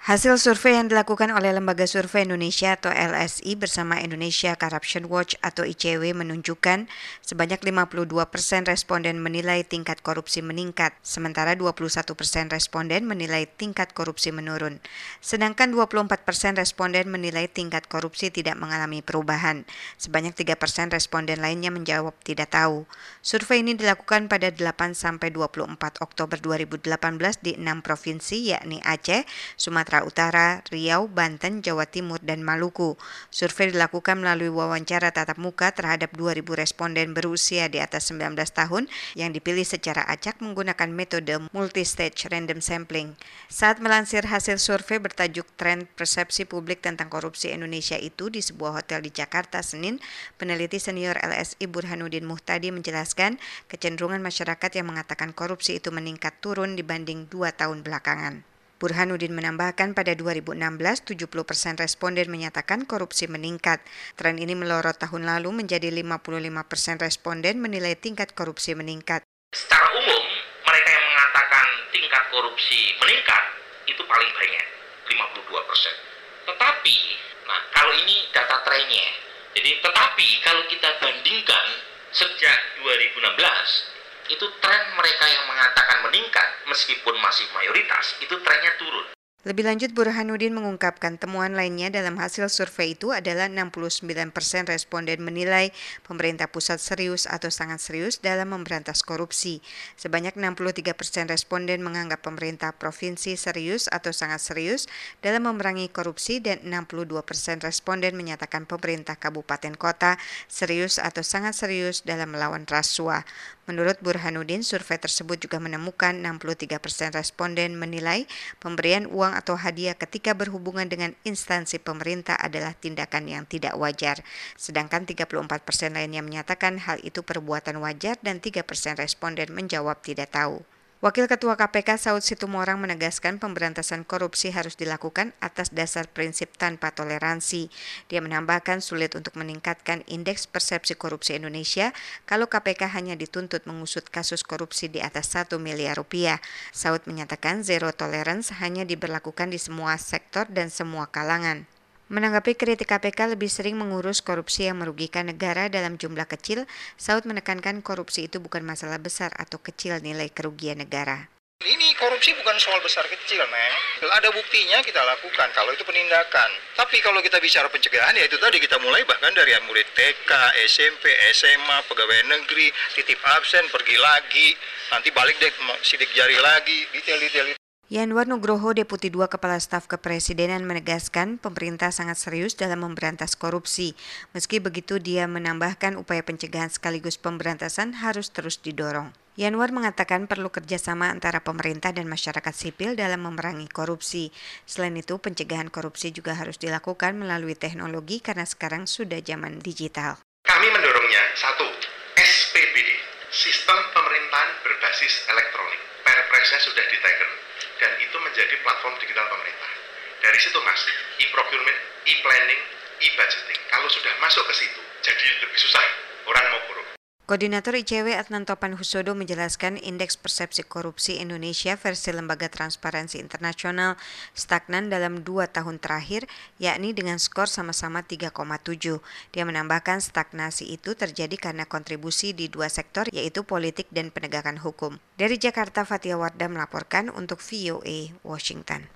Hasil survei yang dilakukan oleh Lembaga Survei Indonesia atau LSI bersama Indonesia Corruption Watch atau ICW menunjukkan sebanyak 52% responden menilai tingkat korupsi meningkat, sementara 21% responden menilai tingkat korupsi menurun. Sedangkan 24% responden menilai tingkat korupsi tidak mengalami perubahan. Sebanyak 3% responden lainnya menjawab tidak tahu. Survei ini dilakukan pada 8-24 Oktober 2018 di 6 provinsi yakni Aceh, Sumatera Utara, Riau, Banten, Jawa Timur, dan Maluku. Survei dilakukan melalui wawancara tatap muka terhadap 2.000 responden berusia di atas 19 tahun yang dipilih secara acak menggunakan metode multi-stage random sampling. Saat melansir hasil survei bertajuk Tren Persepsi Publik tentang Korupsi Indonesia itu di sebuah hotel di Jakarta, Senin, peneliti senior LSI Burhanuddin Muhtadi menjelaskan kecenderungan masyarakat yang mengatakan korupsi itu meningkat turun dibanding 2 tahun belakangan. Burhanuddin menambahkan pada 2016, 70% responden menyatakan korupsi meningkat. Tren ini melorot tahun lalu menjadi 55% responden menilai tingkat korupsi meningkat. Secara umum, mereka yang mengatakan tingkat korupsi meningkat itu paling banyak, 52%. Tetapi, kalau ini data trennya. Tetapi kalau kita bandingkan sejak 2016, itu tren mereka yang mengatakan meningkat meskipun masih mayoritas, itu trennya turun. Lebih lanjut, Burhanuddin mengungkapkan temuan lainnya dalam hasil survei itu adalah 69% responden menilai pemerintah pusat serius atau sangat serius dalam memberantas korupsi. Sebanyak 63% responden menganggap pemerintah provinsi serius atau sangat serius dalam memerangi korupsi dan 62% responden menyatakan pemerintah kabupaten kota serius atau sangat serius dalam melawan rasuah. Menurut Burhanuddin, survei tersebut juga menemukan 63% responden menilai pemberian uang atau hadiah ketika berhubungan dengan instansi pemerintah adalah tindakan yang tidak wajar. Sedangkan 34% lainnya menyatakan hal itu perbuatan wajar dan 3% responden menjawab tidak tahu. Wakil Ketua KPK Saud Situmorang menegaskan pemberantasan korupsi harus dilakukan atas dasar prinsip tanpa toleransi. Dia menambahkan sulit untuk meningkatkan indeks persepsi korupsi Indonesia kalau KPK hanya dituntut mengusut kasus korupsi di atas 1 miliar rupiah. Saud menyatakan zero tolerance hanya diberlakukan di semua sektor dan semua kalangan. Menanggapi kritik KPK lebih sering mengurus korupsi yang merugikan negara dalam jumlah kecil, Saud menekankan korupsi itu bukan masalah besar atau kecil nilai kerugian negara. Ini korupsi bukan soal besar kecil, Neng. Ada buktinya kita lakukan kalau itu penindakan. Tapi kalau kita bicara pencegahan, ya itu tadi kita mulai bahkan dari murid TK, SMP, SMA, pegawai negeri, titip absen, pergi lagi, nanti balik deh sidik jari lagi, detail-detail itu. Yanwar Nugroho, Deputi 2 Kepala Staf Kepresidenan menegaskan pemerintah sangat serius dalam memberantas korupsi. Meski begitu, dia menambahkan upaya pencegahan sekaligus pemberantasan harus terus didorong. Yanwar mengatakan perlu kerjasama antara pemerintah dan masyarakat sipil dalam memerangi korupsi. Selain itu, pencegahan korupsi juga harus dilakukan melalui teknologi karena sekarang sudah zaman digital. Kami mendorongnya, 1, SPBD, Sistem Pemerintahan Berbasis Elektronik. Perpresnya sudah diteken dan itu menjadi platform digital pemerintah. Dari situ Mas, e-procurement, e-planning, e-budgeting. Kalau sudah masuk ke situ, jadi lebih susah orang mau korup. Koordinator ICW Adnan Topan Husodo menjelaskan indeks persepsi korupsi Indonesia versi Lembaga Transparansi Internasional stagnan dalam 2 tahun terakhir, yakni dengan skor sama-sama 3,7. Dia menambahkan stagnasi itu terjadi karena kontribusi di 2 sektor yaitu politik dan penegakan hukum. Dari Jakarta, Fatia Wardah melaporkan untuk VOA Washington.